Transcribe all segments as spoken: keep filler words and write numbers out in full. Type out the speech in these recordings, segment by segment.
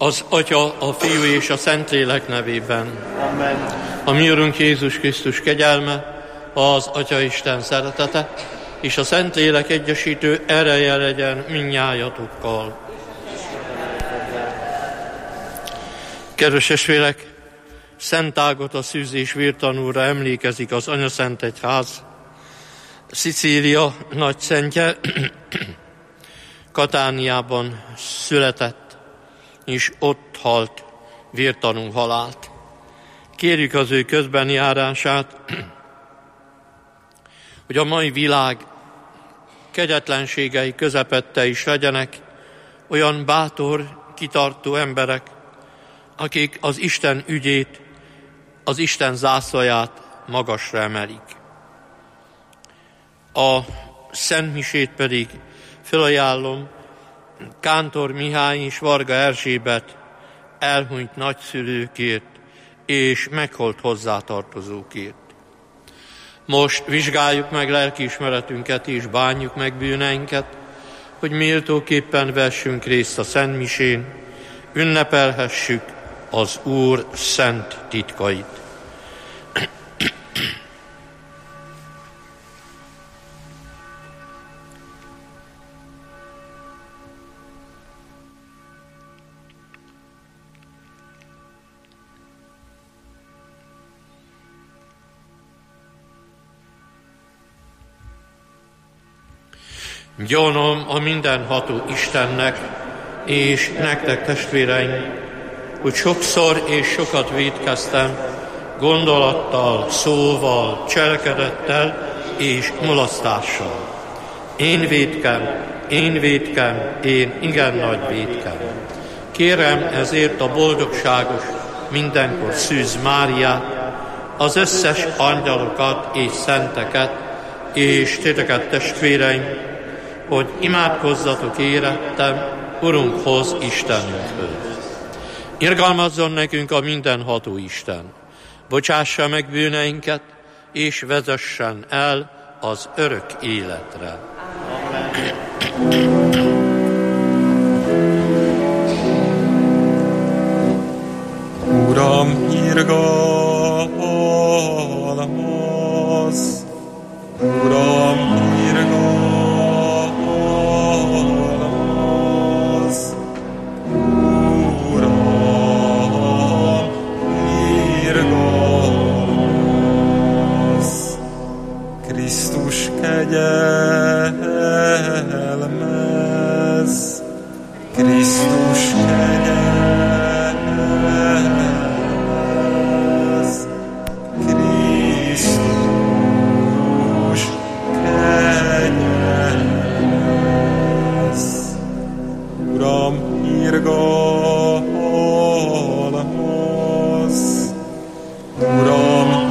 Az Atya, a Fiú és a Szentlélek nevében. Amen. A mi Urunk Jézus Krisztus kegyelme, az Atya Isten szeretete, és a Szentlélek egyesítő ereje legyen mindnyájatokkal. Kedves testvérek, Szent Ágota szűz és vértanúra emlékezik az Anyaszent Egyház. Szicília nagyszentje Katániában született, és ott halt vértanú halált. Kérjük az ő közbenjárását, hogy a mai világ kegyetlenségei közepette is legyenek olyan bátor, kitartó emberek, akik az Isten ügyét, az Isten zászlaját magasra emelik. A szentmisét pedig felajánlom Kántor Mihály és Varga Erzsébet elhunyt nagyszülőkért és meghalt hozzátartozókért. Most vizsgáljuk meg lelkiismeretünket és bánjuk meg bűneinket, hogy méltóképpen vessünk részt a szentmisén, ünnepelhessük az Úr szent titkait. Gyanom a mindenható Istennek, és nektek testvéreim, hogy sokszor és sokat vétkeztem, gondolattal, szóval, cselekedettel és mulasztással. Én vétkem, én vétkem, én igen nagy vétkem. Kérem ezért a boldogságos, mindenkor szűz Máriát, az összes angyalokat és szenteket, és titeket testvéreim, hogy imádkozzatok érettem Urunkhoz, Istenünkhöz. Irgalmazzon nekünk a mindenható Isten, bocsássa meg bűneinket, és vezessen el az örök életre. Amen. Uram, irgalmaz, Uram, irgalmaz, Krisztus kegyelmez, Krisztus kegyelmez, Krisztus kegyelmez. Uram, irgalmaz, Uram,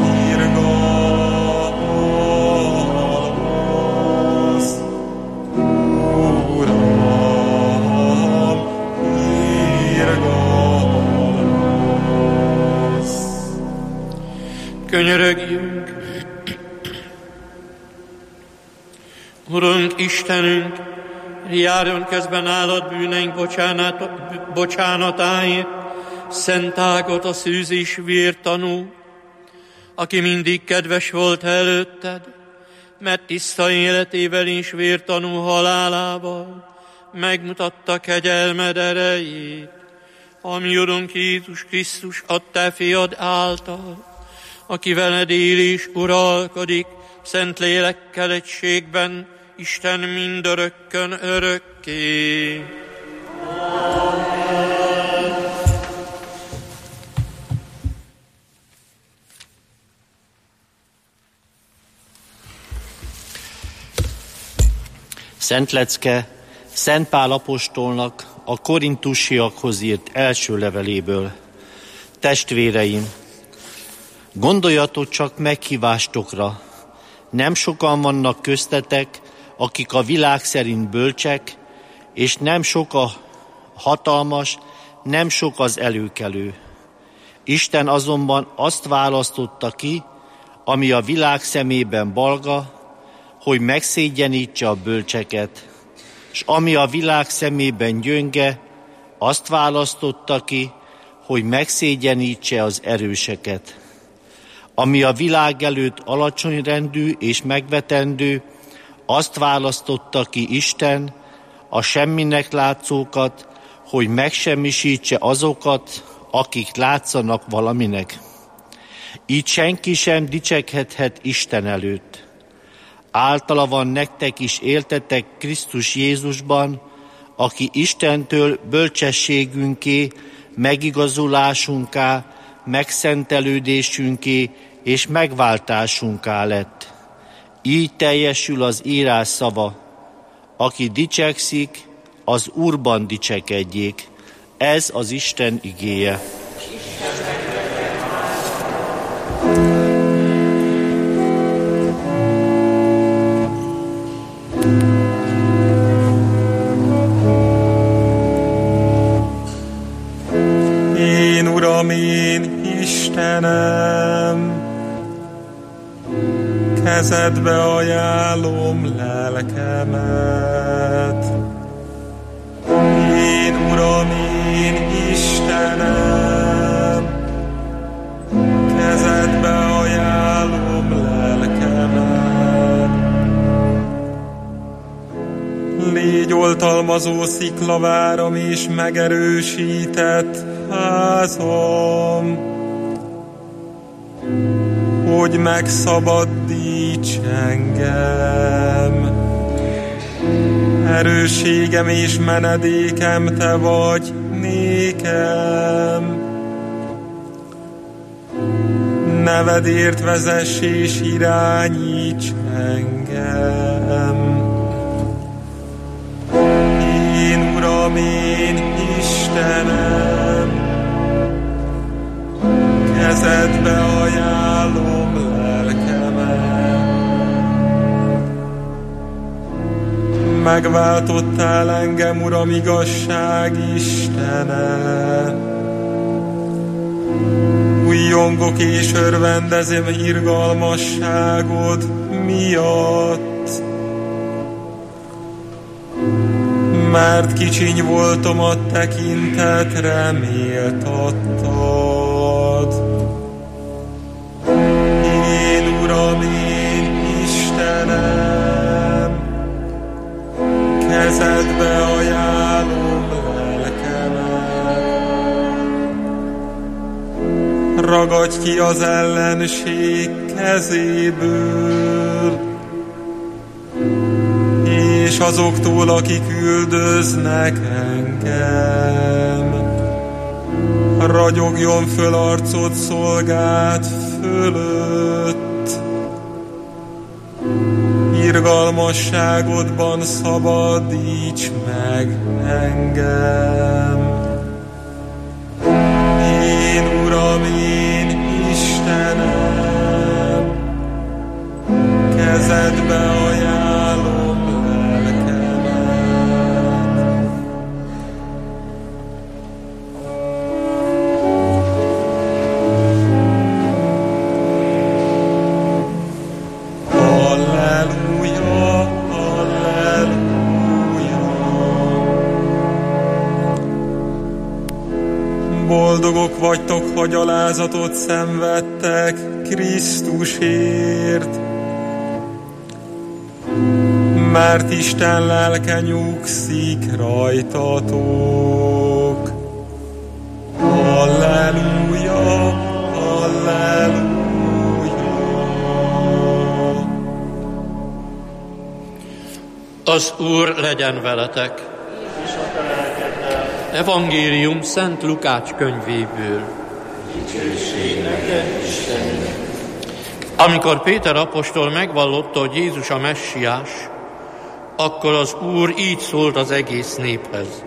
könyörögjünk. Urunk, Istenünk, járjon közben állad bűneink bocsánat, bocsánatáért, Szent Ágota szűz és vértanú, aki mindig kedves volt előtted, mert tiszta életével és vértanú halálával megmutatta kegyelmed erejét, ami Urunk Jézus Krisztus a te fiad által, aki veled él és uralkodik, szent lélekkel egységben, Isten mindörökkön örökké. Amen. Szent lecke Szent Pál apostolnak a korintusiakhoz írt első leveléből. Testvéreim, gondoljatok csak meghívástokra, nem sokan vannak köztetek, akik a világ szerint bölcsek, és nem sok a hatalmas, nem sok az előkelő. Isten azonban azt választotta ki, ami a világ szemében balga, hogy megszégyenítse a bölcseket, és ami a világ szemében gyönge, Azt választotta ki, hogy megszégyenítse az erőseket. Ami a világ előtt alacsonyrendű és megvetendő, azt választotta ki Isten, a semminek látszókat, hogy megsemmisítse azokat, akik látszanak valaminek. Így senki sem dicsekedhet Isten előtt. Általa van nektek is éltetek Krisztus Jézusban, aki Istentől bölcsességünké, megigazulásunká, megszentelődésünké és megváltásunká lett. Így teljesül az írás szava: aki dicsekszik, az Úrban dicsekedjék. Ez az Isten igéje. Én, Uram, én Istenem, kezedbe ajánlom lelkemet. Én, Uram, én Istenem, kezedbe ajánlom lelkemet. Légy oltalmazó sziklaváram és megerősített házam, hogy megszabadíts engem. Erősségem és menedékem te vagy nékem. Nevedért vezess és irányíts engem. Én, Uram, én Istenem, kezedbe ajánlom lelkemet. Megváltottál engem, Uram, igazság Istene. Újjongok és örvendezem irgalmasságod miatt. Mert kicsiny voltam, a tekintetre méltattad. Én, Uram, én Istenem, kezedbe ajánlom lelkemet. Ragadj ki az ellenség kezéből, és azoktól, akik üldöznek engem. Ragyogjon föl arcod szolgád fölött, irgalmasságodban szabadíts meg engem. Én, Uram, én Istenem, kezedbe ajánlom lelkemet. Halleluja, halleluja. Boldogok vagytok, ha gyalázatot szenvedtek Krisztusért, mert Isten lelke nyugszik rajtatok. Halleluja, halleluja. Az Úr legyen veletek. Evangélium Szent Lukács könyvéből. Amikor Péter apostol megvallotta, hogy Jézus a messiás, akkor az Úr így szólt az egész néphez: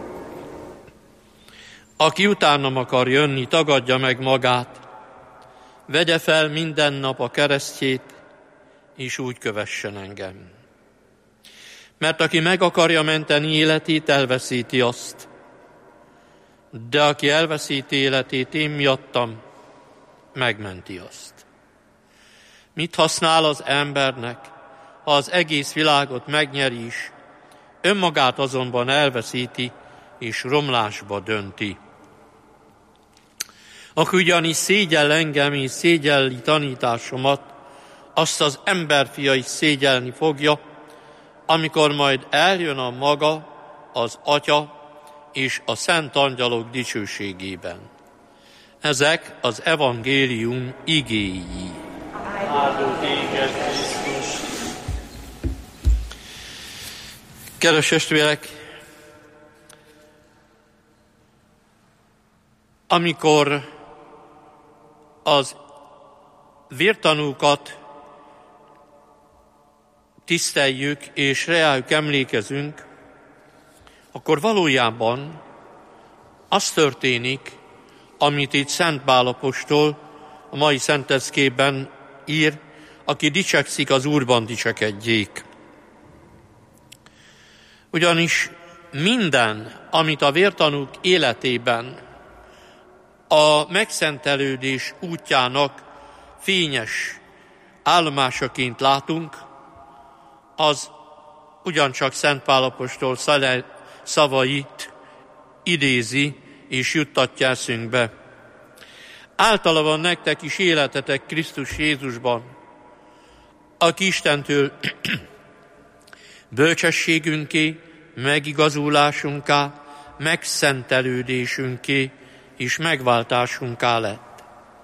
aki utánam akar jönni, tagadja meg magát, vegye fel minden nap a keresztjét, és úgy kövessen engem. Mert aki meg akarja menteni életét, elveszíti azt. De aki elveszíti életét én miattam, megmenti azt. Mit használ az embernek, ha az egész világot megnyeri is, önmagát azonban elveszíti, és romlásba dönti. Aki ugyanis szégyell engem és szégyelli tanításomat, azt az emberfia is szégyelni fogja, amikor majd eljön a maga, az Atya és a szent angyalok dicsőségében. Ezek az evangélium igéi. Áldó téged, Krisztus! Kedves testvérek, amikor az vértanúkat tiszteljük és rájuk emlékezünk, akkor valójában az történik, amit itt Szent Pál apostol a mai szentleckében ír, aki dicsekszik, az Úrban dicsekedjék. Ugyanis minden, amit a vértanúk életében a megszentelődés útjának fényes állomásaként látunk, az ugyancsak Szent Pál apostol szavait idézi és juttatja eszünkbe. Általa van nektek is életetek Krisztus Jézusban, aki Istentől bölcsességünké, megigazulásunká, megszentelődésünké és megváltásunká lett.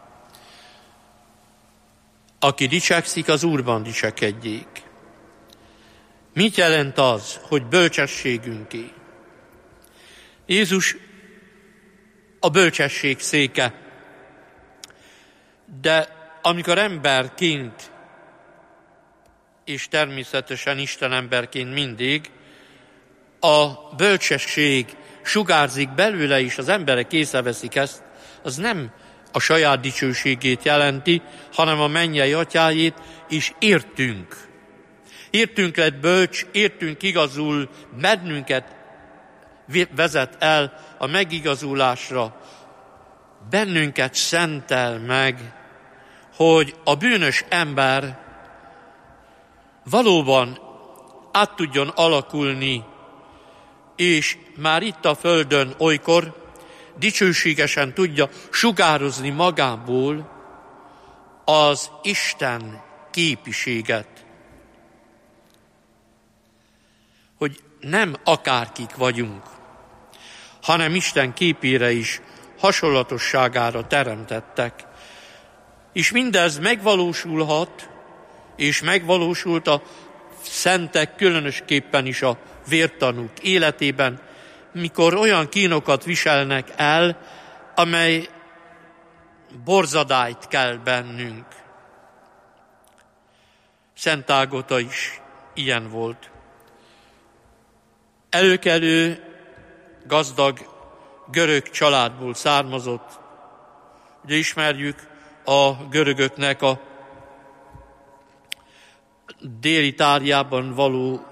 Aki dicsekszik, az Úrban dicsekedjék. Mit jelent az, hogy bölcsességünké? Jézus a bölcsesség széke, de amikor emberként, és természetesen Isten emberként mindig, a bölcsesség sugárzik belőle, és az emberek észreveszik ezt, az nem a saját dicsőségét jelenti, hanem a mennyei atyájét, és értünk. Értünk lett bölcs, értünk igazul, bennünket vezet el a megigazulásra, bennünket szentel meg, hogy a bűnös ember valóban át tudjon alakulni, és már itt a földön olykor dicsőségesen tudja sugározni magából az Isten képiséget. Hogy nem akárkik vagyunk, hanem Isten képére is, hasonlatosságára teremtettek. És mindez megvalósulhat, és megvalósult a szentek, különösképpen is a vértanúk életében, mikor olyan kínokat viselnek el, amely borzadályt kell bennünk. Szent Ágota is ilyen volt. Előkelő, gazdag görög családból származott. Ugye ismerjük a görögöknek a Dél-Itáliában való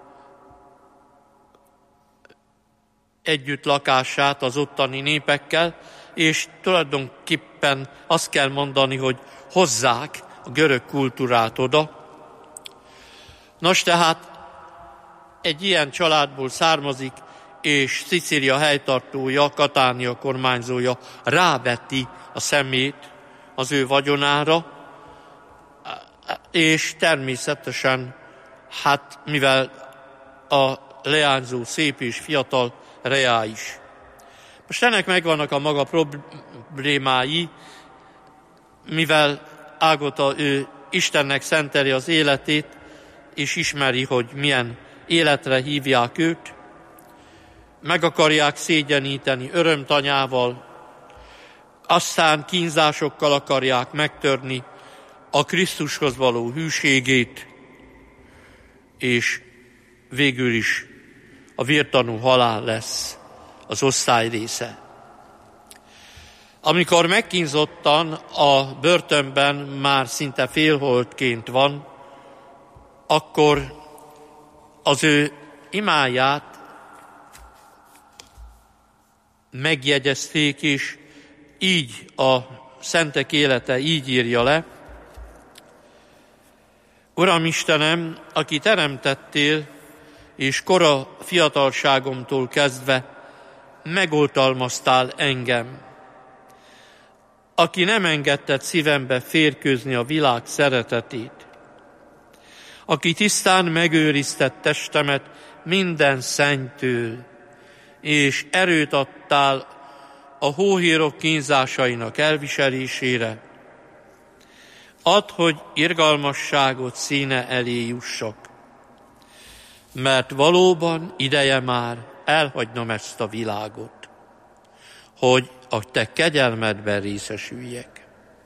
együttlakását az ottani népekkel, és tulajdonképpen azt kell mondani, hogy hozzák a görög kultúrát oda. Nos, tehát egy ilyen családból származik, és Szicília helytartója, Katánia kormányzója ráveti a szemét az ő vagyonára, és természetesen, hát mivel a leányzó szép és fiatal, reá is. Most ennek megvannak a maga problémái, mivel Ágota ő Istennek szenteli az életét, és ismeri, hogy milyen életre hívják őt, meg akarják szégyeníteni örömtanyával, aztán kínzásokkal akarják megtörni a Krisztushoz való hűségét, és végül is a vértanú halál lesz az osztály része. Amikor megkínzottan a börtönben már szinte félholtként van, akkor az ő imáját megjegyezték, és így a szentek élete így írja le: Uram Istenem, aki teremtettél, és kora fiatalságomtól kezdve megoltalmaztál engem, aki nem engedted szívembe férkőzni a világ szeretetét, aki tisztán megőrizted testemet minden szennytől, és erőt adtál a hóhérok kínzásainak elviselésére. Add, hogy irgalmasságot színe elé jussak, mert valóban ideje már elhagynom ezt a világot, hogy a te kegyelmedben részesüljek.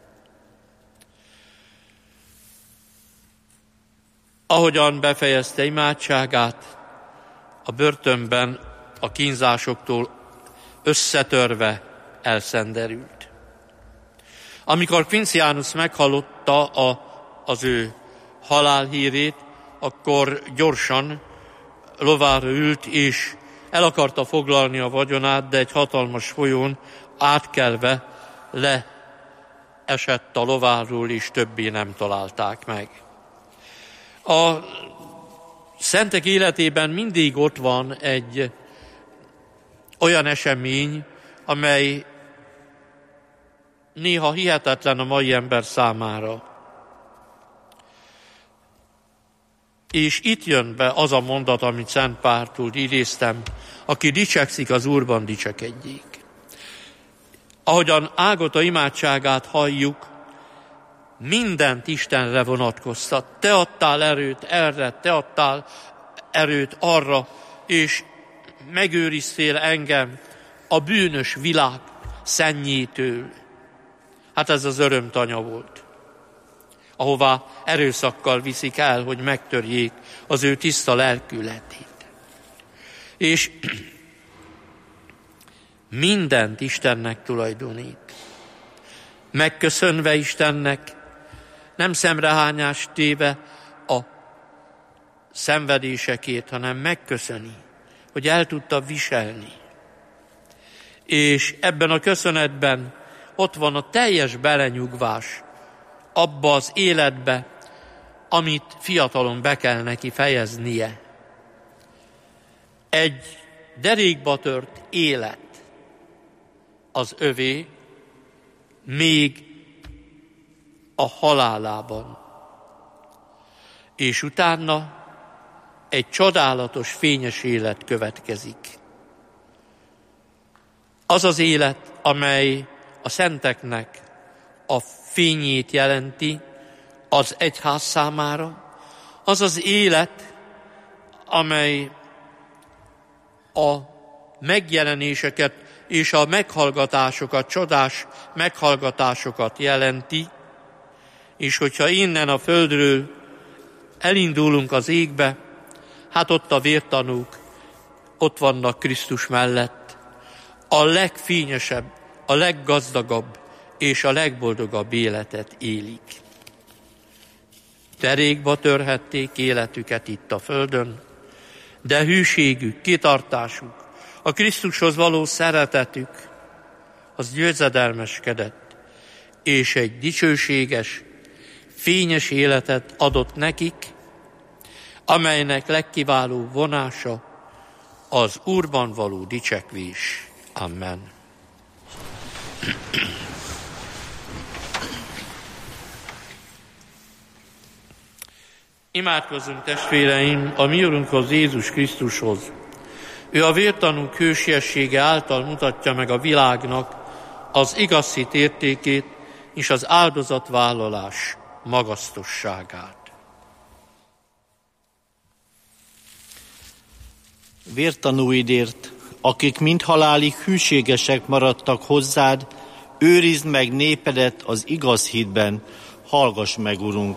Ahogyan befejezte imádságát, a börtönben a kínzásoktól összetörve elszenderült. Amikor Quincianus meghallotta a, az ő halálhírét, akkor gyorsan lovára ült, és el akarta foglalni a vagyonát, de egy hatalmas folyón átkelve leesett a lováról, és többé nem találták meg. A szentek életében mindig ott van egy olyan esemény, amely néha hihetetlen a mai ember számára. És itt jön be az a mondat, amit Szent Páltól idéztem, aki dicsekszik, az Úrban dicsekedjék. Ahogyan Ágota imádságát halljuk, mindent Istenre vonatkoztat. Te adtál erőt erre, te adtál erőt arra, és megőriztél engem a bűnös világ szennyétől. Hát ez az örömtanya volt, ahová erőszakkal viszik el, hogy megtörjék az ő tiszta lelkületét. És mindent Istennek tulajdonít. Megköszönve Istennek, nem szemrehányást téve a szenvedésekét, hanem megköszöni, hogy el tudta viselni. És ebben a köszönetben ott van a teljes belenyugvás abba az életbe, amit fiatalon be kell neki fejeznie. Egy derékba tört élet az övé, még a halálában. És utána egy csodálatos, fényes élet következik. Az az élet, amely a szenteknek a fényét jelenti az egyház számára, az az élet, amely a megjelenéseket és a meghallgatásokat, csodás meghallgatásokat jelenti, és hogyha innen a földről elindulunk az égbe, hát ott a vértanúk, ott vannak Krisztus mellett, a legfényesebb, a leggazdagabb és a legboldogabb életet élik. Derékba törhették életüket itt a földön, de hűségük, kitartásuk, a Krisztushoz való szeretetük, az győzedelmeskedett, és egy dicsőséges, fényes életet adott nekik, amelynek legkiválóbb vonása az Úrban való dicsekvés. Amen. Imádkozzunk, testvéreim, a mi Urunkhoz, Jézus Krisztushoz. Ő a vértanúk hősiessége által mutatja meg a világnak az igaz hit értékét és az áldozatvállalás magasztosságát. Vértanúidért, akik mind halálig hűségesek maradtak hozzád, őrizd meg népedet az igaz hitben, hallgass meg, Urunk!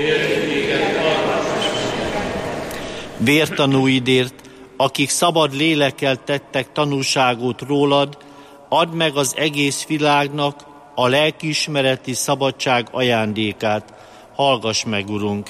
Vértanúidért, akik szabad lélekkel tettek tanúságot rólad, add meg az egész világnak a lelkiismereti szabadság ajándékát, hallgass meg, Urunk!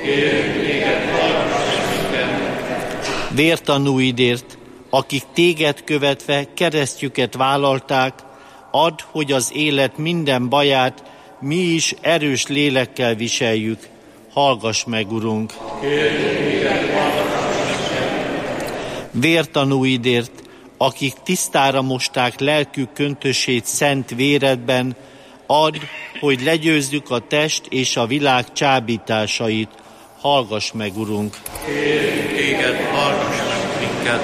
Vértanúidért, akik téged követve keresztjüket vállalták, add, hogy az élet minden baját mi is erős lélekkel viseljük. Hallgass meg, Urunk! Vértanúidért, akik tisztára mosták lelkük köntösét szent véredben, add, hogy legyőzzük a test és a világ csábításait. Hallgass meg, Urunk! Kérjük téged, hallgass meg minket!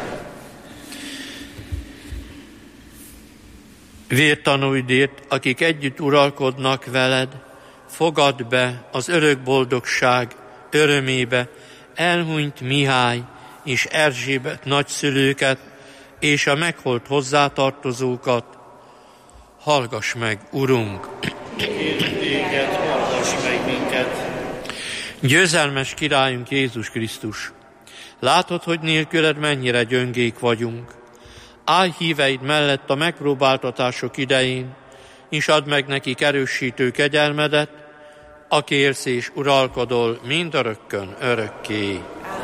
Vértanúidért, akik együtt uralkodnak veled, fogadd be az örök boldogság örömébe elhunyt Mihály és Erzsébet nagyszülőket és a meghalt hozzátartozókat. Hallgass meg, Urunk! Kérjük téged, hallgass meg minket! Győzelmes királyunk Jézus Krisztus, látod, hogy nélküled mennyire gyöngék vagyunk. Állj híveid mellett a megpróbáltatások idején, és add meg nekik erősítő kegyelmedet, aki élsz és uralkodol mindörökkön örökké.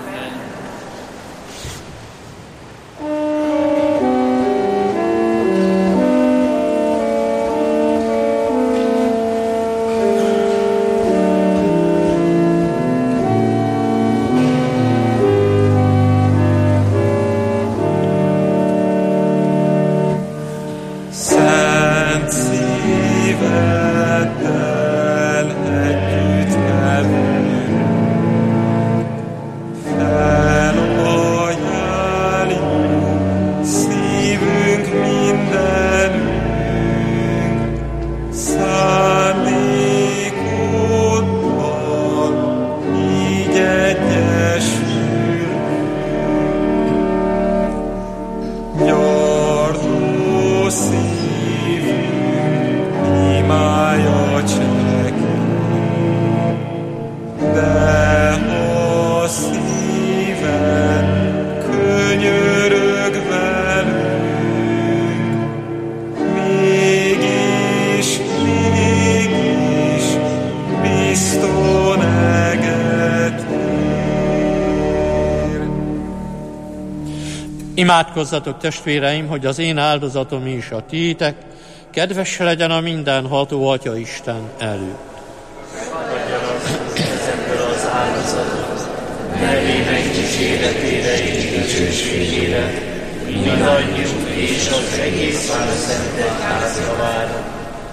Imádkozzatok, testvéreim, hogy az én áldozatom is a tiétek, kedves legyen a mindenható Atya Isten előtt. Adja az ezekből az áldozatot, nevének dicséretére és dicsőségére, mindannyiunk és az egész Szentek házjavára.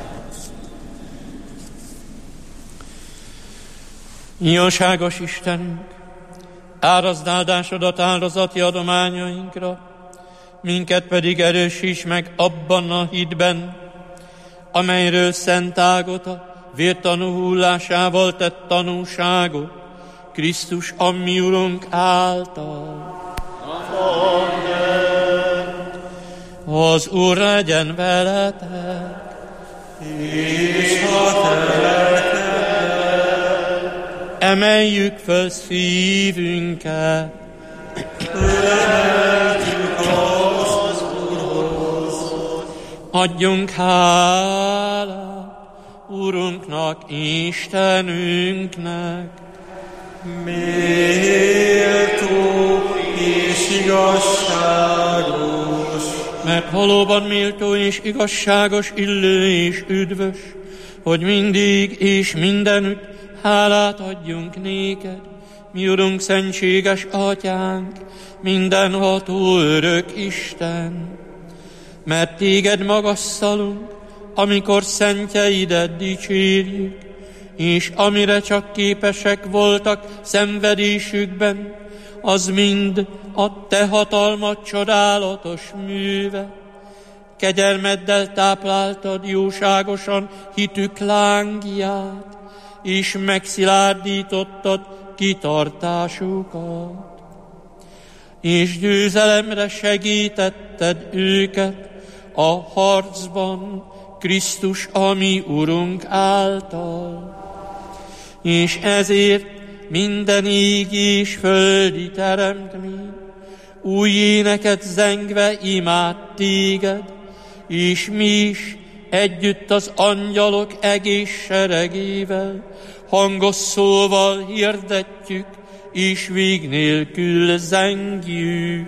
Jóságos Istenünk, árazd áldásodat áldozati adományainkra, minket pedig erősíts meg abban a hitben, amelyről Szent Ágota vértanú hullásával tett tanúságot, Krisztus a mi Urunk által. Amen. Az Úr legyen veletek, és a te lelked. Emeljük föl szívünket, Emeljük az Úrhoz. adjunk hálát Urunknak, Istenünknek. Méltó és igazságos. Mert valóban méltó és igazságos, illő és üdvös, hogy mindig és mindenütt hálát adjunk néked, mi Urunk, szentséges Atyánk, mindenható örök Isten. Mert téged magasszalunk, amikor szentjeidet dicsérjük, és amire csak képesek voltak szenvedésükben, az mind a te hatalmad csodálatos műve. Kegyelmeddel tápláltad jóságosan hitük lángját, és megszilárdítottad kitartásukat, és győzelemre segítetted őket a harcban Krisztus a mi Urunk által. És ezért minden ég és földi teremtmény új éneket zengve imád téged, és mi is együtt az angyalok egész seregével hangos szóval hirdetjük, és vég nélkül zengjük.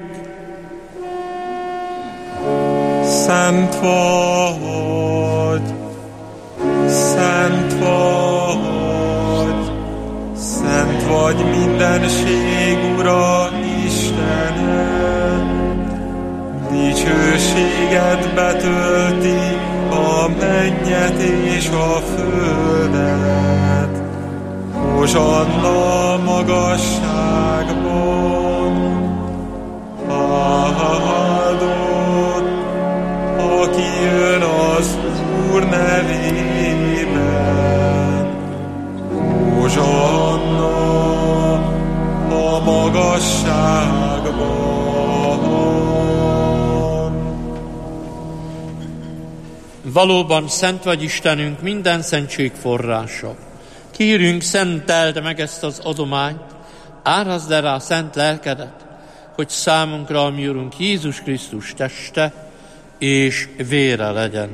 Szent vagy, szent vagy, szent vagy mindenség Ura Istenem, téged betölti a mennyet és a földet. Hozsanna magasságban, áldott, aki jön az Úr nevében. Hozsanna a magasságban. Valóban szent vagy Istenünk, minden szentség forrása. Kérünk, szenteld meg ezt az adományt, árazd el rá szent lelkedet, hogy számunkra, ami Urunk Jézus Krisztus teste és vére legyen.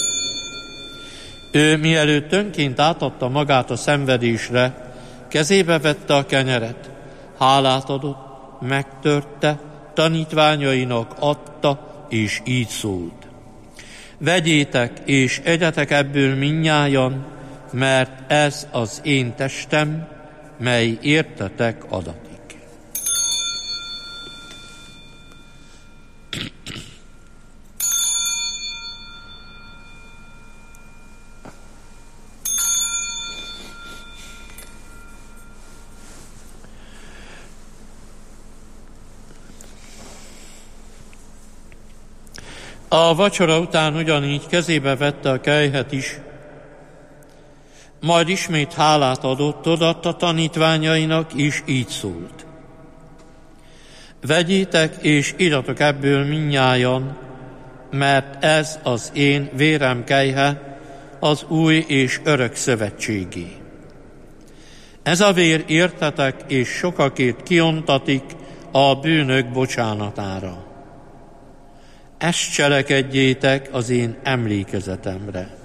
Ő mielőtt önként átadta magát a szenvedésre, kezébe vette a kenyeret, hálát adott, megtörte, tanítványainak adta, és így szólt. Vegyétek és egyetek ebből mindnyájan, mert ez az én testem, mely értetek adatik. A vacsora után ugyanígy kezébe vette a kelyhet is, majd ismét hálát adott, odaadta tanítványainak, és így szólt. Vegyétek és igyatok ebből mindnyájan, mert ez az én vérem kelyhe, az új és örök szövetségé. Ez a vér értetek és sokakért kiontatik a bűnök bocsánatára. Ezt cselekedjétek az én emlékezetemre.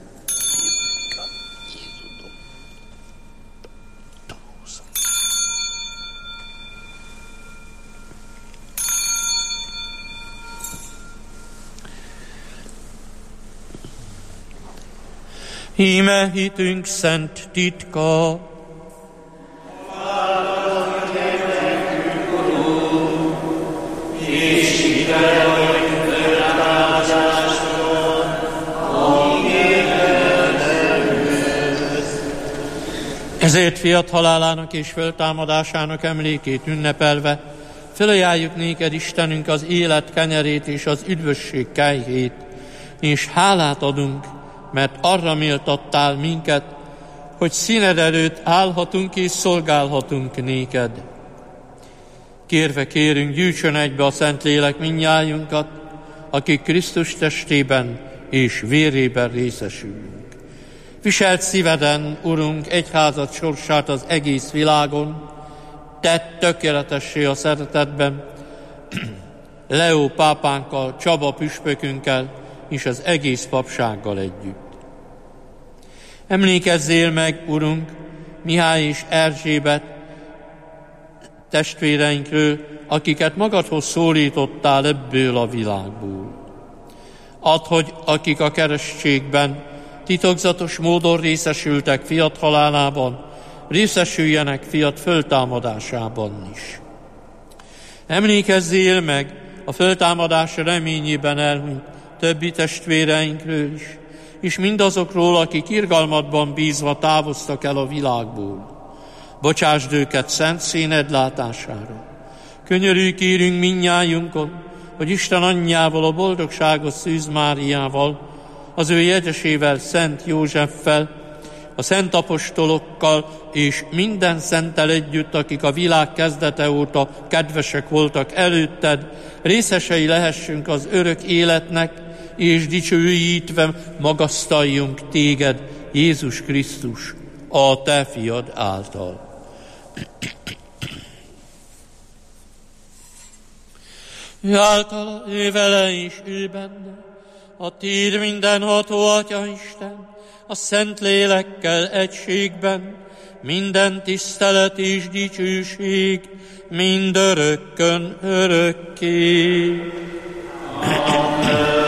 Íme hitünk szent titka, és ide, hogy föltámadástól, ezért fiat halálának és föltámadásának emlékét ünnepelve, fölajánljuk néked, Istenünk, az élet kenyerét és az üdvösség kelyhét, és hálát adunk, mert arra méltattál minket, hogy színed előtt állhatunk és szolgálhatunk néked. Kérve kérünk, gyűjtsön egybe a Szentlélek mindnyájunkat, akik Krisztus testében és vérében részesülünk. Viselt szíveden, Urunk, egyházad sorsát az egész világon, tedd tökéletessé a szeretetben, Leó pápánkkal, Csaba püspökünkkel és az egész papsággal együtt. Emlékezzél meg, Urunk, Mihály és Erzsébet testvéreinkről, akiket magadhoz szólítottál ebből a világból. Add, hogy akik a keresztségben titokzatos módon részesültek fiat halálában, részesüljenek fiat föltámadásában is. Emlékezzél meg a föltámadás reményében elhunyt többi testvéreinkről is, és mindazokról, akik irgalmadban bízva távoztak el a világból. Bocsásd őket szent színed látására. Könyörülj kérünk mindnyájunkon, hogy Isten anyjával, a boldogságos Szűz Máriával, az ő jegyesével, Szent Józseffel, a szent apostolokkal és minden szenttel együtt, akik a világ kezdete óta kedvesek voltak előtted, részesei lehessünk az örök életnek, és dicsőítve magasztaljunk téged, Jézus Krisztus, a te fiad által. Ő által, ő vele és ő benne, a tér mindenható Atya Isten, a Szent Lélekkel egységben, minden tisztelet és dicsőség, mindörökkön örökké. Amen.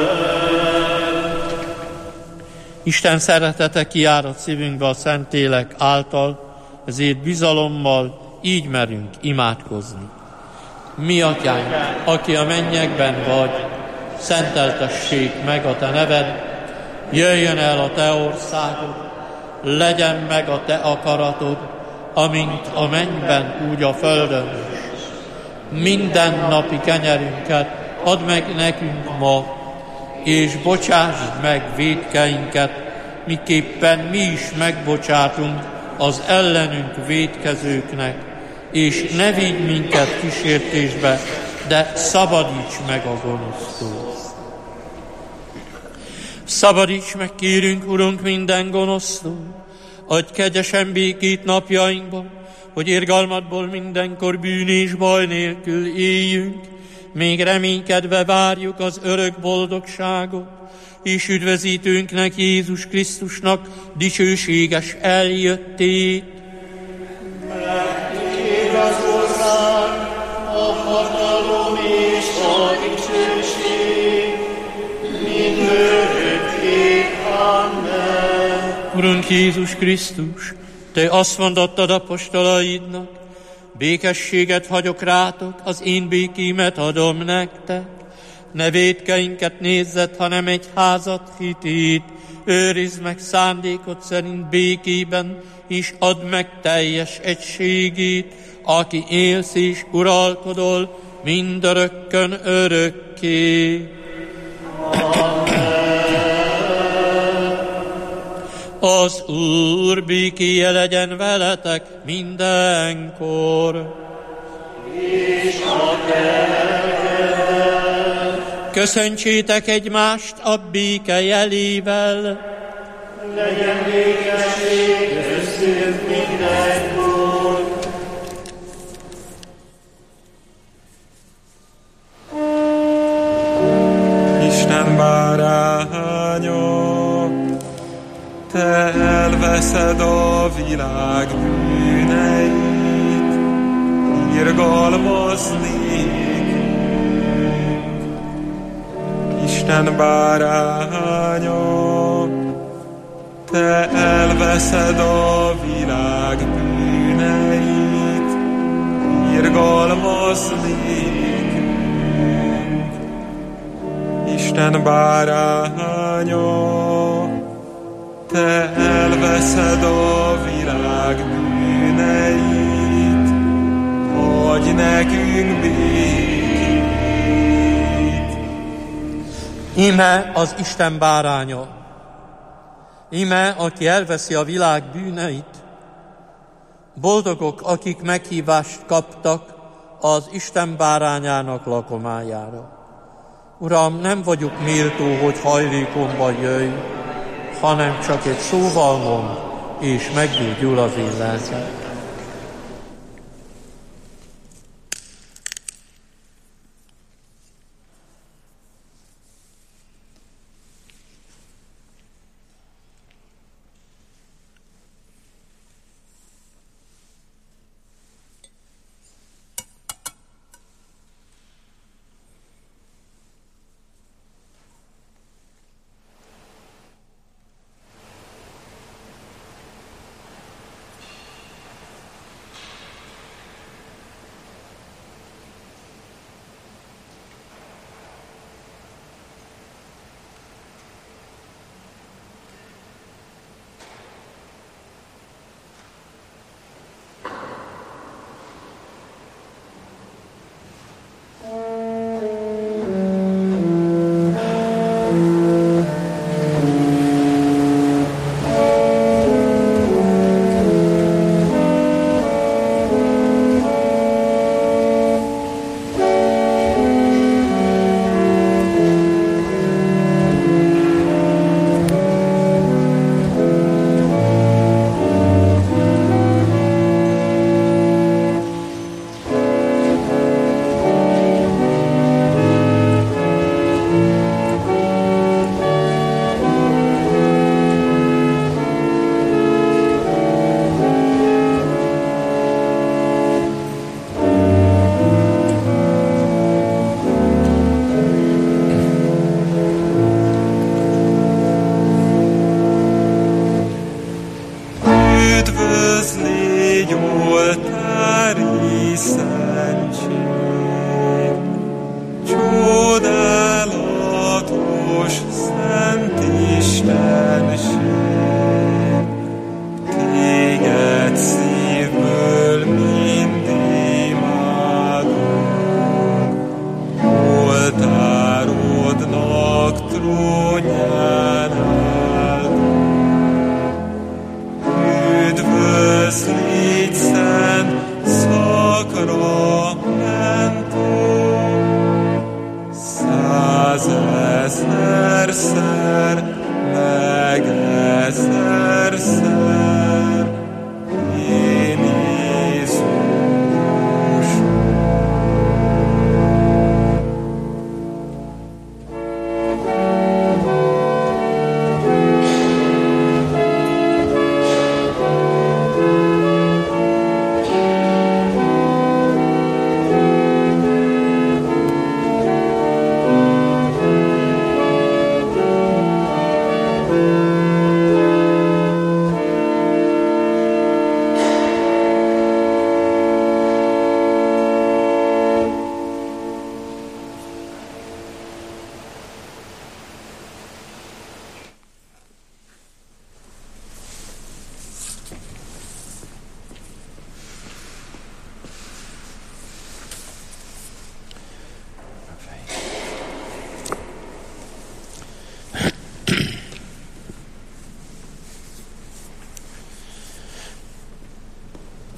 Isten szeretete kiárad szívünkbe a Szentlélek által, ezért bizalommal így merünk imádkozni. Mi, Atyánk, aki a mennyekben vagy, szenteltessék meg a te neved, jöjjön el a te országod, legyen meg a te akaratod, amint a mennyben, úgy a földön is. Minden napi kenyerünket add meg nekünk ma, és bocsásd meg vétkeinket, miképpen mi is megbocsátunk az ellenünk vétkezőknek, és ne vigy minket kísértésbe, de szabadíts meg a gonosztól. Szabadíts meg, kérünk, Urunk, minden gonosztól, adj kegyesen békét napjainkban, hogy irgalmadból mindenkor bűn és baj nélkül éljünk, még reménykedve várjuk az örök boldogságot, és üdvözítőnknek, Jézus Krisztusnak dicsőséges eljöttét. Megtér az ország, a hatalom és a dicsőség, mindörökké. Amen. Urunk Jézus Krisztus, Te azt mondottad apostolaidnak, békességet hagyok rátok, az én békémet adom nektek. Ne vétkeinket nézzed, hanem egy házat hitét, őrizd meg szándékod szerint békében, és add meg teljes egységét, aki élsz és uralkodol mindörökkön örökké. Az Úr békéje legyen veletek mindenkor. És a köszöntsétek egymást a béke jelével. Legyen békesség köztünk mindenkor. Isten báránya, te elveszed a világ bűneit, irgalmazz nékünk. Isten báránya, te elveszed a világ bűneit, irgalmazz nékünk. Isten báránya, te elveszed a világ bűneit, adj nekünk békét. Íme az Isten báránya, íme, aki elveszi a világ bűneit. Boldogok, akik meghívást kaptak az Isten bárányának lakomájára. Uram, nem vagyok méltó, hogy hajlékomba jöjj, hanem csak egy szóval mond, és meggyógyul az én lelkem.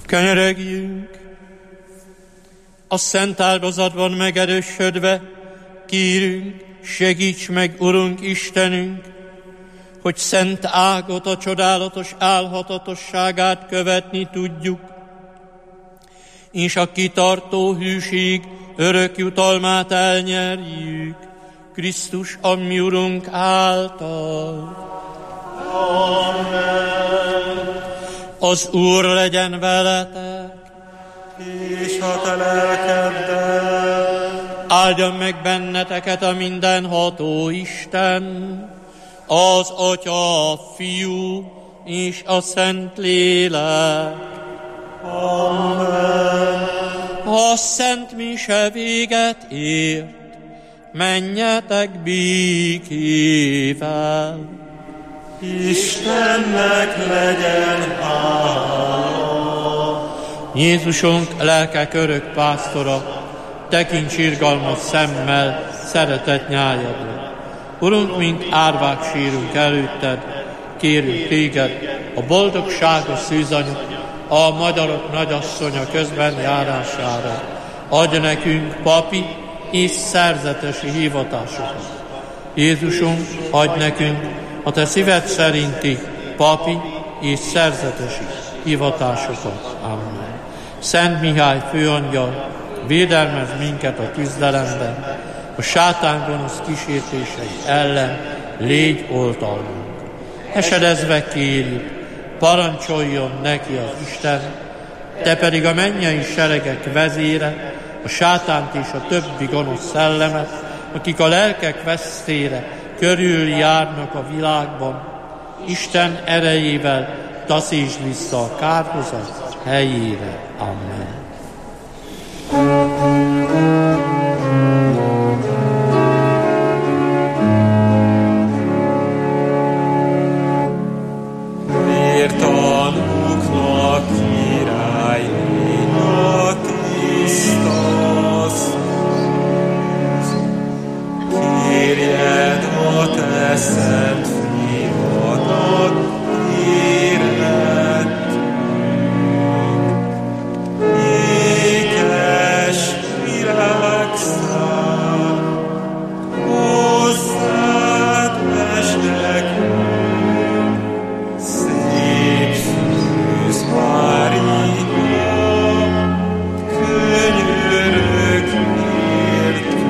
Könyörögjünk! A szent áldozatban megerősödve kérünk, segíts meg, Urunk Istenünk, hogy szent ágot, a csodálatos álhatatosságát követni tudjuk, és a kitartó hűség örök jutalmát elnyerjük Krisztus, a mi Urunk által. Amen. Az Úr legyen veletek, és a te lelkeddel. áldjon meg benneteket a mindenható Isten, az Atya, a Fiú és a Szent Lélek. Amen. Ha a szent mise véget ért, menjetek békével. Istennek legyen hála. Jézusunk lelkek örök pásztora, tekints irgalmas szemmel szeretett nyájadra. Urunk, mint árvák sírunk előtted, kérünk téged, a boldogságos szűzanya, a magyarok nagyasszonya közben járására. Adj nekünk papi és szerzetesi hivatásokat. Jézusunk, adj nekünk a te szíved szerinti papi és szerzetesi hivatásokat. Amen. Szent Mihály főangyal, védelmezz minket a küzdelemben, a sátán gonosz kísértései ellen légy oltalmunk. Esedezve kérjük, parancsoljon neki az Isten, te pedig a mennyei seregek vezére, a sátánt és a többi gonosz szellemet, akik a lelkek vesztére körül járnak a világban, Isten erejével taszítsd vissza a kárhozat helyére. Amen. Vértanúknak, királynak tisztasz, kérjed a te szent fiadat, érettünk. Ékes virágszál, hozzád esnek, szép szűz Mária, könyörög értünk.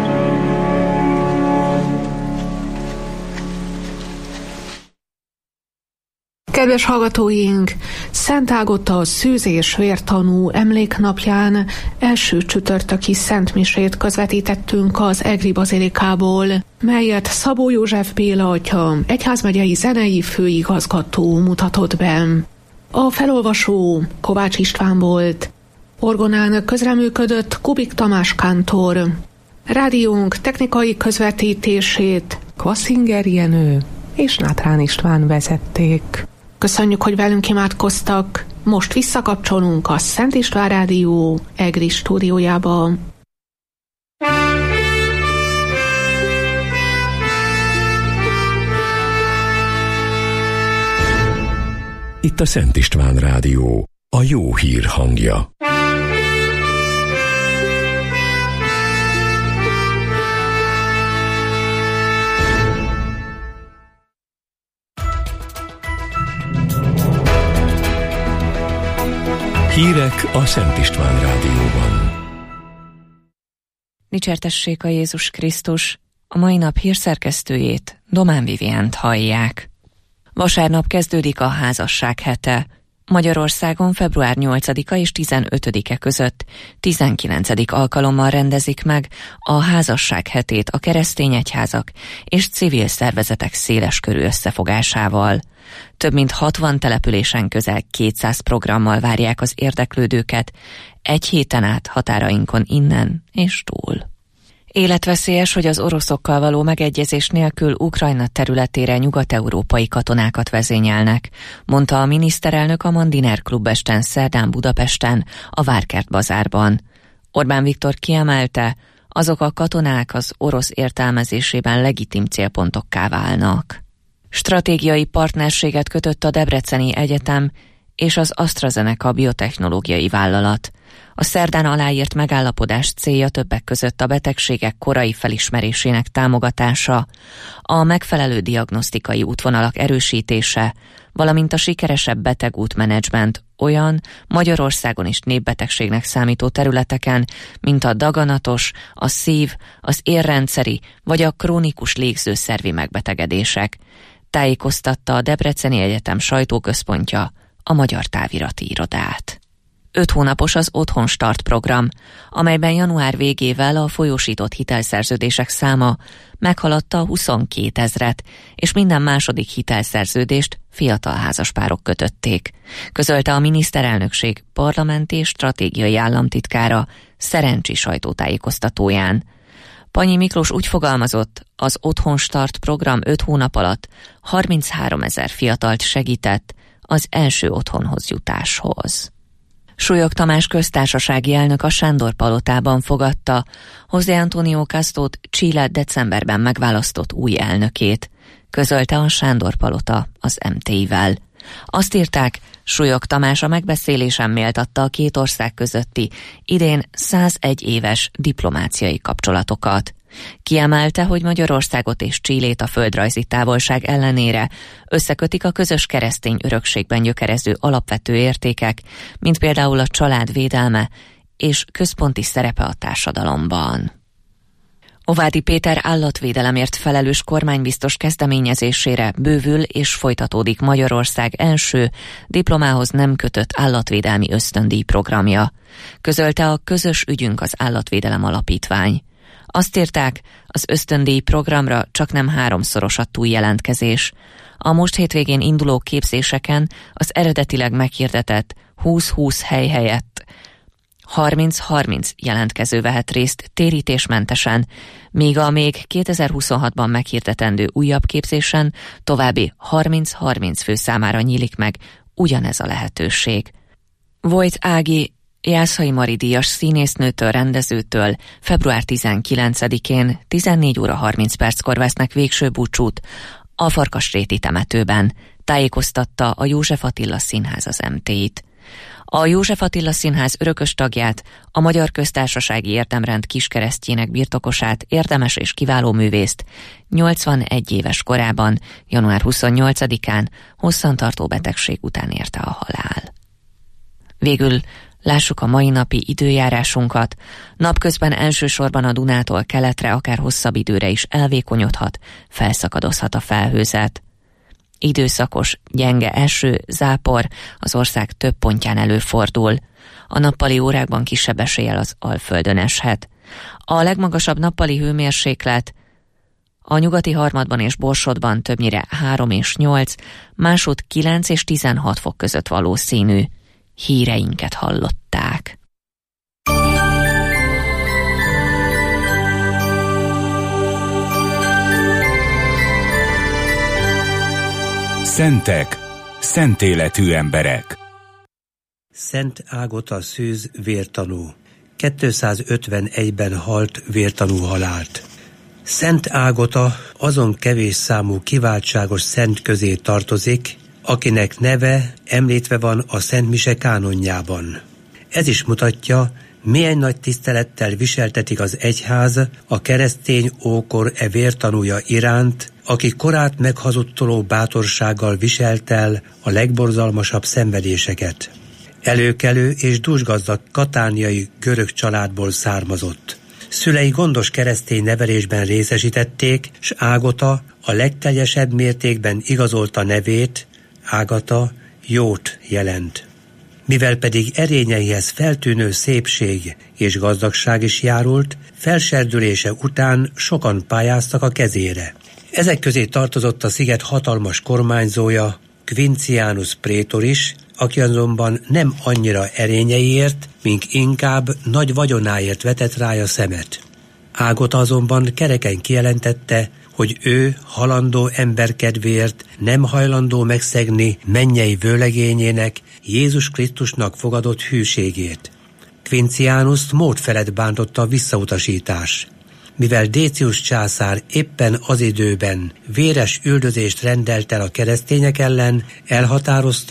Kedves hallgatóink, Szent Ágota a szűz és vértanú emléknapján első csütörtöki szentmisét közvetítettünk az Egri Bazilikából, melyet Szabó József Béla atya, egyházmegyei zenei főigazgató mutatott be. A felolvasó Kovács István volt, orgonán közreműködött Kubik Tamás kántor, rádiónk technikai közvetítését Kvaszinger Jenő és Nátrán István vezették. Köszönjük, hogy velünk imádkoztak. Most visszakapcsolunk a Szent István Rádió Egri stúdiójába. Itt a Szent István Rádió, a jó hír hangja. Hírek a Szent István Rádióban. Dicsértessék a Jézus Krisztus, a mai nap hírszerkesztőjét, Domán Viviánt hallják. Vasárnap kezdődik a házasság hete. Magyarországon február nyolcadika és tizenötödike között tizenkilencedik alkalommal rendezik meg a házasság hetét a keresztény egyházak és civil szervezetek széleskörű összefogásával. Több mint hatvan településen közel kétszáz programmal várják az érdeklődőket, egy héten át határainkon innen és túl. Életveszélyes, hogy az oroszokkal való megegyezés nélkül Ukrajna területére nyugat-európai katonákat vezényelnek, mondta a miniszterelnök a Mandiner klubesten szerdán Budapesten, a Várkert bazárban. Orbán Viktor kiemelte, azok a katonák az orosz értelmezésében legitim célpontokká válnak. Stratégiai partnerséget kötött a Debreceni Egyetem és az AstraZeneca biotechnológiai vállalat. A szerdán aláírt megállapodás célja többek között a betegségek korai felismerésének támogatása, a megfelelő diagnosztikai útvonalak erősítése, valamint a sikeresebb betegútmenedzsment olyan Magyarországon is népbetegségnek számító területeken, mint a daganatos, a szív, az érrendszeri vagy a krónikus légzőszervi megbetegedések, tájékoztatta a Debreceni Egyetem sajtóközpontja a Magyar Távirati Irodát. Öt hónapos az Otthon Start program, amelyben január végével a folyósított hitelszerződések száma meghaladta a huszonkétezret, és minden második hitelszerződést fiatal házaspárok kötötték, közölte a miniszterelnökség parlamenti és stratégiai államtitkára Szerencsi sajtótájékoztatóján. Panyi Miklós úgy fogalmazott, az Otthon Start program öt hónap alatt harmincháromezer fiatalt segített az első otthonhoz jutáshoz. Súlyog Tamás köztársasági elnök a Sándor palotában fogadta José Antonio Castót Chile decemberben megválasztott új elnökét, közölte a Sándor palota az em té i-vel. Azt írták, Súlyog Tamás a megbeszélésen méltatta a két ország közötti idén százegy éves diplomáciai kapcsolatokat. Kiemelte, hogy Magyarországot és Chilét a földrajzi távolság ellenére összekötik a közös keresztény örökségben gyökerező alapvető értékek, mint például a család védelme és központi szerepe a társadalomban. Ovádi Péter állatvédelemért felelős kormánybiztos kezdeményezésére bővül és folytatódik Magyarország első diplomához nem kötött állatvédelmi ösztöndíj programja, közölte a Közös ügyünk az Állatvédelem Alapítvány. Azt írták, az ösztöndíj programra csaknem háromszoros a túljelentkezés. A most hétvégén induló képzéseken az eredetileg meghirdetett húsz-húsz hely helyett harminc-harminc jelentkező vehet részt térítésmentesen, míg a még kétezer-huszonhatban meghirdetendő újabb képzésen további harminc-harminc fő számára nyílik meg ugyanez a lehetőség. Vojt Ági Jászai Mari díjas színésznőtől, rendezőtől február tizenkilencedikén tizennégy óra harminc perckor vesznek végső búcsút a Farkasréti temetőben, tájékoztatta a József Attila Színház az em té i-t. A József Attila Színház örökös tagját, a Magyar Köztársasági Érdemrend kiskeresztjének birtokosát, érdemes és kiváló művészt nyolcvanegy éves korában, január huszonnyolcadikán hosszantartó betegség után érte a halál. Végül lássuk a mai napi időjárásunkat. Napközben elsősorban a Dunától keletre akár hosszabb időre is elvékonyodhat, felszakadozhat a felhőzet. Időszakos, gyenge eső, zápor az ország több pontján előfordul. A nappali órákban kisebb eséllyel az Alföldön eshet. A legmagasabb nappali hőmérséklet a nyugati harmadban és Borsodban többnyire három és nyolc, másút kilenc és tizenhat fok között valószínű. Híreinket hallották. Szentek, szent életű emberek. Szent Ágota Szűz vértanú. kétszázötvenegyben halt vértanú halált. Szent Ágota azon kevés számú kiváltságos szent közé tartozik, akinek neve említve van a Szent Mise kánonjában. Ez is mutatja, milyen nagy tisztelettel viseltetik az egyház a keresztény ókor e vértanúja iránt, aki korát meghazudtoló bátorsággal viselt el a legborzalmasabb szenvedéseket. Előkelő és dúsgazdag katániai görög családból származott. Szülei gondos keresztény nevelésben részesítették, s Ágota a legteljesebb mértékben igazolta nevét, Ágata jót jelent. Mivel pedig erényeihez feltűnő szépség és gazdagság is járult, felserdülése után sokan pályáztak a kezére. Ezek közé tartozott a sziget hatalmas kormányzója, Quincianus prétor is, aki azonban nem annyira erényeiért, mink inkább nagy vagyonáért vetett rája szemet. Ágota azonban kereken kijelentette, hogy ő halandó emberkedvéért nem hajlandó megszegni mennyei vőlegényének, Jézus Krisztusnak fogadott hűségét. Quincianust mód felett bántotta a visszautasítás. Mivel Décius császár éppen az időben véres üldözést rendelt el a keresztények ellen, elhatározta,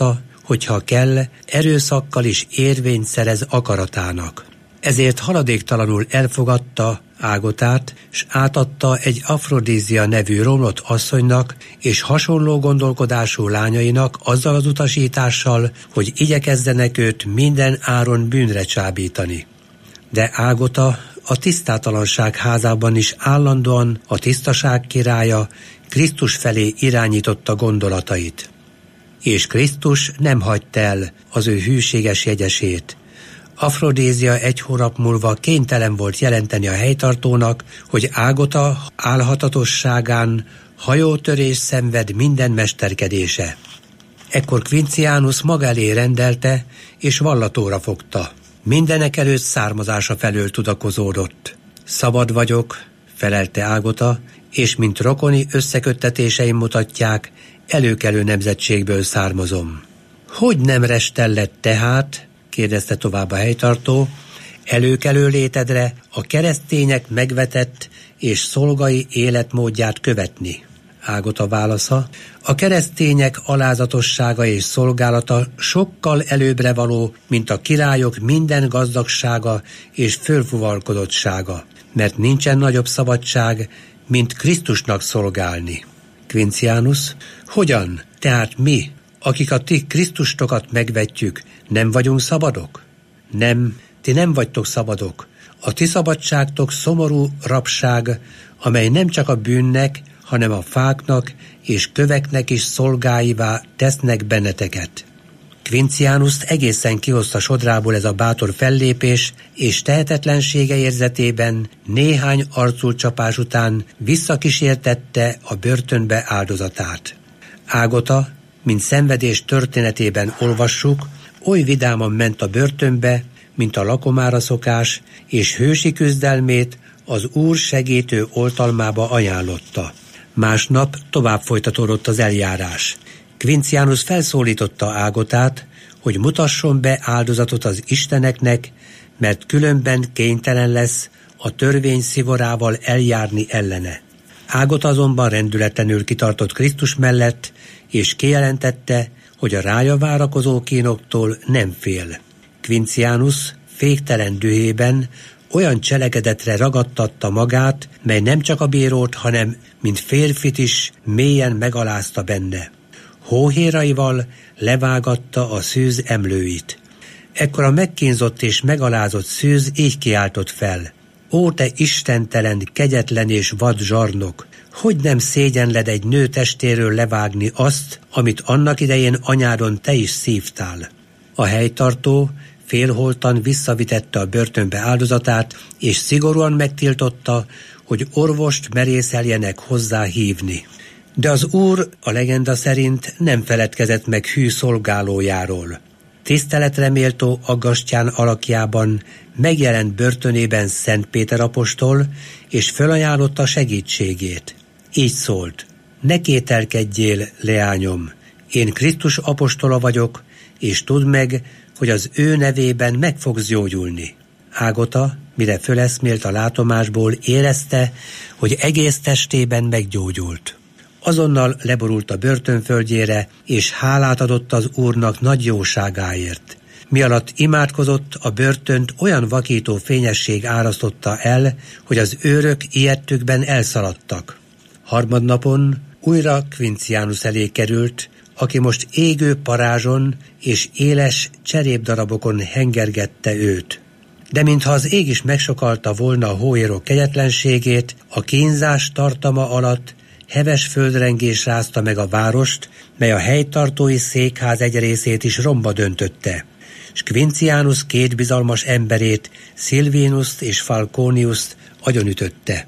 hogyha kell, erőszakkal is érvényt szerez akaratának. Ezért haladéktalanul elfogadta Ágotát, s átadta egy Afrodízia nevű romlott asszonynak és hasonló gondolkodású lányainak azzal az utasítással, hogy igyekezzenek őt minden áron bűnre csábítani. De Ágota a tisztátalanság házában is állandóan a tisztaság királya Krisztus felé irányította gondolatait. És Krisztus nem hagyta el az ő hűséges jegyesét. Afrodízia egy hónap múlva kénytelen volt jelenteni a helytartónak, hogy Ágota álhatatosságán hajótörés szenved minden mesterkedése. Ekkor Quincianus maga elé rendelte és vallatóra fogta. Mindenek előtt származása felől tudakozódott. Szabad vagyok, felelte Ágota, és mint rokoni összeköttetéseim mutatják, előkelő nemzetségből származom. Hogy nem restellett tehát, kérdezte tovább a helytartó, előkelő létedre a keresztények megvetett és szolgai életmódját követni? Ágota válasza: a keresztények alázatossága és szolgálata sokkal előbbre való, mint a királyok minden gazdagsága és fölfuvalkodottsága, mert nincsen nagyobb szabadság, mint Krisztusnak szolgálni. Quincianus: hogyan? Tehát mi, akik a ti Krisztustokat megvetjük, nem vagyunk szabadok? Nem, ti nem vagytok szabadok. A ti szabadságtok szomorú rabság, amely nem csak a bűnnek, hanem a fáknak és köveknek is szolgáivá tesznek benneteket. Quincianust egészen kihozta sodrából ez a bátor fellépés, és tehetetlensége érzetében néhány arculcsapás után visszakísértette a börtönbe áldozatát. Ágota, mint szenvedés történetében olvassuk, oly vidáman ment a börtönbe, mint a lakomára szokás, és hősi küzdelmét az Úr segítő oltalmába ajánlotta. Másnap tovább folytatódott az eljárás. Quincianus felszólította Ágotát, hogy mutasson be áldozatot az isteneknek, mert különben kénytelen lesz a törvény szivorával eljárni ellene. Ágota azonban rendületlenül kitartott Krisztus mellett, és kijelentette, hogy a rája várakozó kínoktól nem fél. Quincianus féktelen dühében olyan cselekedetre ragadtatta magát, mely nem csak a bírót, hanem mint férfit is mélyen megalázta benne. Hóhéraival levágatta a szűz emlőit. Ekkor a megkínzott és megalázott szűz így kiáltott fel: ó, te istentelen, kegyetlen és vad zsarnok! Hogy nem szégyenled egy nő testéről levágni azt, amit annak idején anyádon te is szívtál? A helytartó félholtan visszavitette a börtönbe áldozatát, és szigorúan megtiltotta, hogy orvost merészeljenek hozzá hívni. De az Úr a legenda szerint nem feledkezett meg hű szolgálójáról. Tiszteletre méltó aggastyán alakjában megjelent börtönében Szent Péter apostol, és fölajánlotta segítségét. Így szólt: ne kételkedjél, leányom, én Krisztus apostola vagyok, és tudd meg, hogy az ő nevében meg fogsz gyógyulni. Ágota, mire föleszmélt a látomásból, érezte, hogy egész testében meggyógyult. Azonnal leborult a börtönföldjére, és hálát adott az Úrnak nagy jóságáért. Mialatt imádkozott, a börtönt olyan vakító fényesség árasztotta el, hogy az őrök ijedtükben elszaladtak. Harmadnapon újra Quincianus elé került, aki most égő parázson és éles cserépdarabokon hengergette őt. De mintha az ég is megsokalta volna a hóérok kegyetlenségét, a kínzás tartama alatt heves földrengés rázta meg a várost, mely a helytartói székház egy részét is romba döntötte. S Quincianus két bizalmas emberét, Silvinust és Falconiust agyonütötte.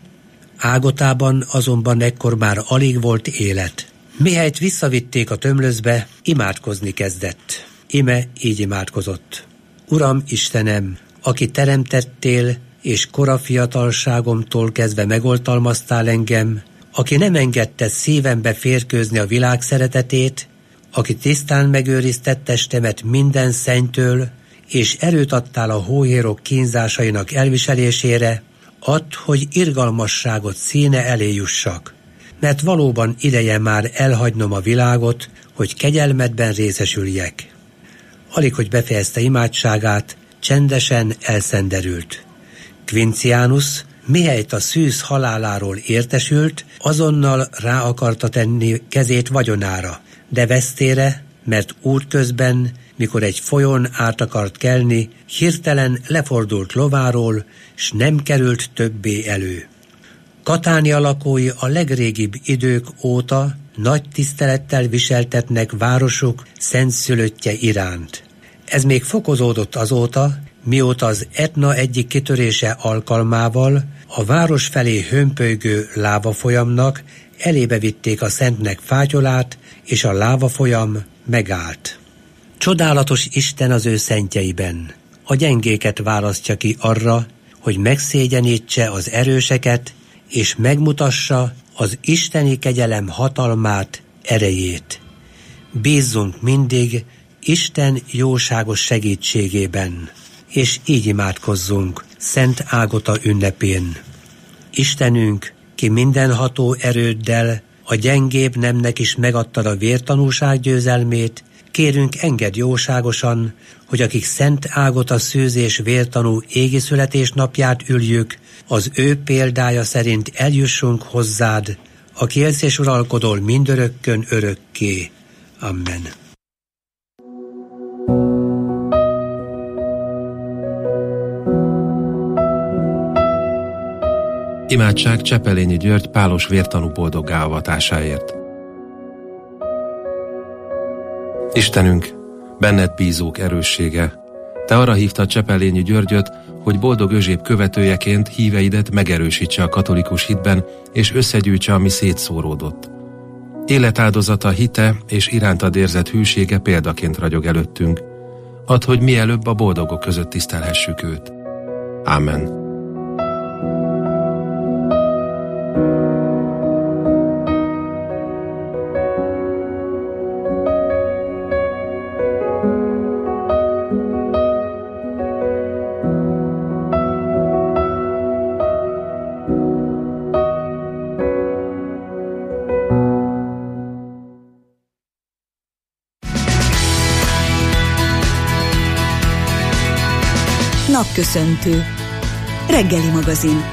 Ágotában azonban ekkor már alig volt élet. Mihelyt visszavitték a tömlözbe, imádkozni kezdett. Ime így imádkozott: Uram Istenem, aki teremtettél, és kora fiatalságomtól kezdve megoltalmaztál engem, aki nem engedte szívembe férkőzni a világ szeretetét, aki tisztán megőriztett testemet minden szennytől, és erőt adtál a hóhérok kínzásainak elviselésére, add, hogy irgalmasságot színe elé jussak, mert valóban ideje már elhagynom a világot, hogy kegyelmedben részesüljek. alig hogy befejezte imádságát, csendesen elszenderült. Quincianus, mihelyt a szűz haláláról értesült, azonnal rá akarta tenni kezét vagyonára, de vesztére, mert útközben, mikor egy folyón át akart kelni, hirtelen lefordult lováról, s nem került többé elő. Katánia lakói a legrégibb idők óta nagy tisztelettel viseltetnek városuk szentszülöttje iránt. Ez még fokozódott azóta, mióta az Etna egyik kitörése alkalmával a város felé hömpölygő lávafolyamnak elébe vitték a szentnek fátyolát, és a lávafolyam megállt. Csodálatos Isten az ő szentjeiben. A gyengéket választja ki arra, hogy megszégyenítse az erőseket, és megmutassa az isteni kegyelem hatalmát, erejét. Bízzunk mindig Isten jóságos segítségében, és így imádkozzunk Szent Ágota ünnepén. Istenünk, ki mindenható erőddel a gyengébb nemnek is megadtad a vértanúság győzelmét, kérünk, engedd jóságosan, hogy akik Szent Ágota szűzés vértanú égi születésnapját üljük, az ő példája szerint eljussunk hozzád, aki élsz és uralkodol mindörökkön örökké. Amen. Imádság Csepelényi György pálos vértanú boldoggá avatásáért. Istenünk, benned bízók erőssége, te arra hívtad Csepelényi Györgyöt, hogy boldog Özséb követőjeként híveidet megerősítse a katolikus hitben, és összegyűjtse, ami szétszóródott. Életáldozata, hite és irántad érzett hűsége példaként ragyog előttünk. Add, hogy mielőbb a boldogok között tisztelhessük őt. Ámen. Napköszöntő. Reggeli magazin.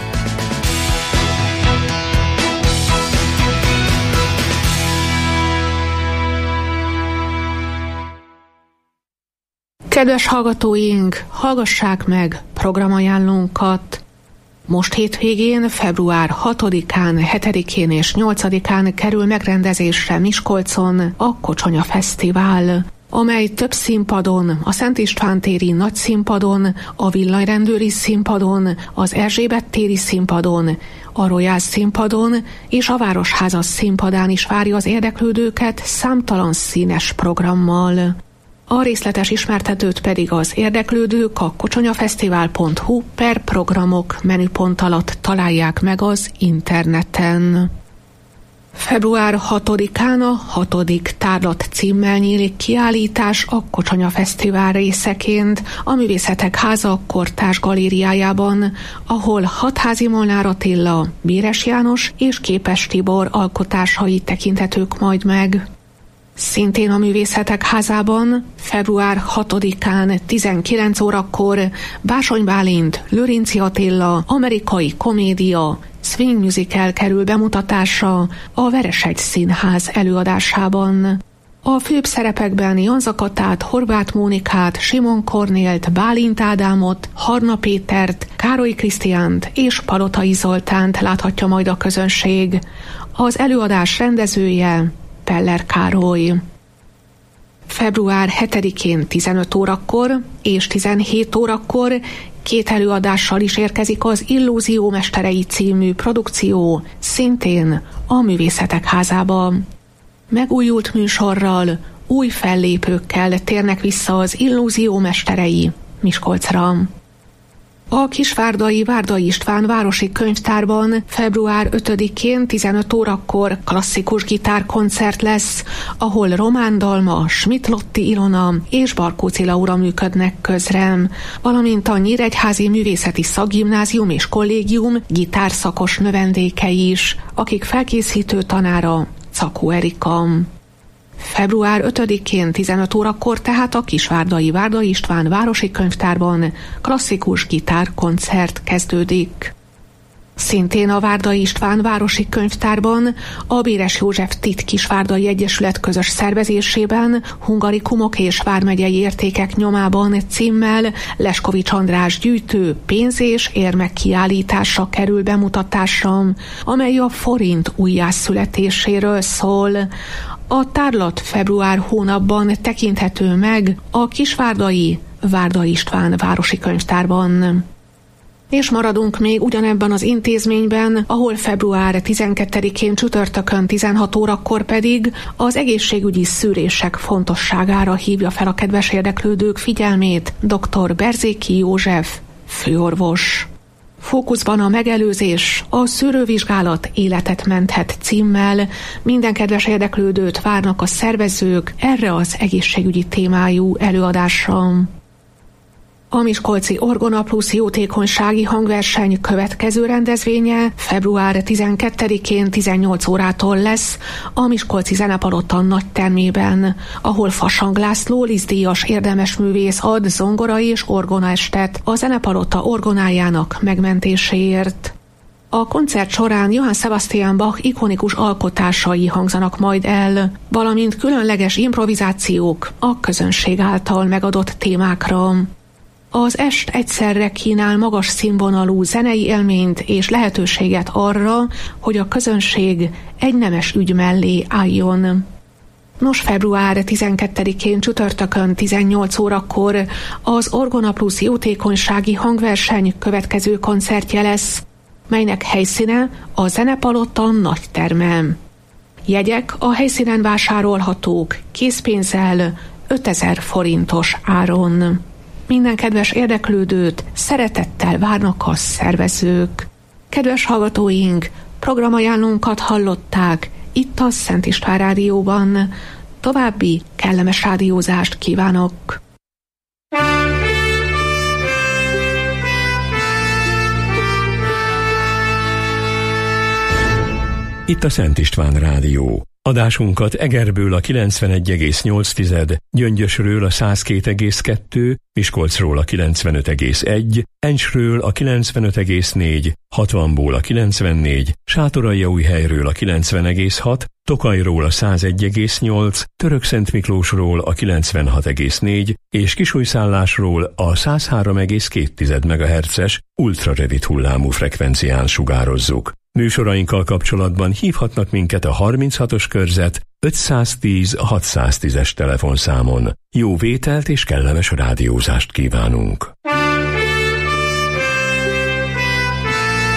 Kedves hallgatóink, hallgassák meg programajánlónkat. Most hétvégén, február hatodikán, hetedikén és nyolcadikán kerül megrendezésre Miskolcon a Kocsonya Fesztivál, amely több színpadon, a Szent István téri nagy színpadon, a Villanyrendőri színpadon, az Erzsébet téri színpadon, a Royal színpadon és a Városháza színpadán is várja az érdeklődőket számtalan színes programmal. A részletes ismertetőt pedig az érdeklődők a kocsonyafesztivál pont hu per programok menüpont alatt találják meg az interneten. február hatodikán a hatodik tárlat címmel nyílik kiállítás a Kocsonya Fesztivál részeként a Művészetek Háza Kortárs galériájában, ahol Hatházi Molnár Attila, Béres János és Képes Tibor alkotásai tekinthetők majd meg. Szintén a Művészetek Házában február hatodikán tizenkilenc órakor Básony Bálint, Lőrinci Attila amerikai komédia Swing Musical kerül bemutatásra a Veresegy Színház előadásában. A főbb szerepekben Jan Zakatát, Horváth Mónikát, Simon Kornélt, Bálint Ádámot, Harna Pétert, Károly Krisztiánt és Palotai Zoltánt láthatja majd a közönség. Az előadás rendezője Peller Károly. február hetedikén tizenöt órakor és tizenhét órakor két előadással is érkezik az Illúzió mesterei című produkció, szintén a Művészetek Házába. Megújult műsorral, új fellépőkkel térnek vissza az Illúzió mesterei Miskolcra. A Kisvárdai Várdai István városi könyvtárban február ötödikén tizenöt órakor klasszikus gitárkoncert lesz, ahol Román Dalma, Schmidt Lotti Ilona és Barkóci Laura működnek közre, valamint a Nyíregyházi Művészeti Szakgimnázium és Kollégium gitárszakos növendékei is, akik felkészítő tanára Cakó Erika. február ötödikén tizenöt órakor tehát a kisvárdai Várda István városi könyvtárban klasszikus gitárkoncert kezdődik. Szintén a Várda István városi könyvtárban a Béres József Tit Kisvárdai Egyesület közös szervezésében Hungarikumok és vármegyei értékek nyomában címmel Leskovics András gyűjtő pénz- és érmek kiállítása kerül bemutatásra, amely a forint újjászületéséről szól. A tárlat február hónapban tekinthető meg a kisvárdai Várda István városi könyvtárban. És maradunk még ugyanebben az intézményben, ahol február tizenkettedikén csütörtökön tizenhat órakor pedig az egészségügyi szűrések fontosságára hívja fel a kedves érdeklődők figyelmét dr. Berzéki József, főorvos. Fókuszban a megelőzés, a szűrővizsgálat életet menthet címmel minden kedves érdeklődőt várnak a szervezők erre az egészségügyi témájú előadásra. A Miskolci Orgona Plusz jótékonysági hangverseny következő rendezvénye február tizenkettedikén tizennyolc órától lesz a Miskolci Zenepalota nagytermében, ahol Fasang László Liszt-díjas érdemesművész ad zongora és orgonaestet a Zenepalota orgonájának megmentéséért. A koncert során Johann Sebastian Bach ikonikus alkotásai hangzanak majd el, valamint különleges improvizációk a közönség által megadott témákra. Az est egyszerre kínál magas színvonalú zenei élményt és lehetőséget arra, hogy a közönség egy nemes ügy mellé álljon. Nos, február tizenkettedikén csütörtökön tizennyolc órakor az Orgona Plusz jótékonysági hangverseny következő koncertje lesz, melynek helyszíne a Zenepalota nagyterme. Jegyek a helyszínen vásárolhatók készpénzzel ötezer forintos áron. Minden kedves érdeklődőt szeretettel várnak a szervezők. Kedves hallgatóink, programajánlónkat hallották itt a Szent István Rádióban. További kellemes rádiózást kívánok! Itt a Szent István Rádió. Adásunkat Egerből a kilencvenegy egész nyolc, Gyöngyösről a száz két egész kettő, Miskolcról a kilencvenöt egész egy, Encsről a kilencvenöt egész négy, hatvanból a kilencvennégy, Sátoraljaújhelyről a kilencven egész hat, Tokajról a száz egy egész nyolc, Törökszentmiklósról a kilencvenhat egész négy és Kisújszállásról a száz három egész két megahertzes ultrarövid hullámú frekvencián sugározzuk. Műsorainkkal kapcsolatban hívhatnak minket a harminchatos körzet ötszáztíz hatszáztízes telefonszámon. Jó vételt és kellemes rádiózást kívánunk!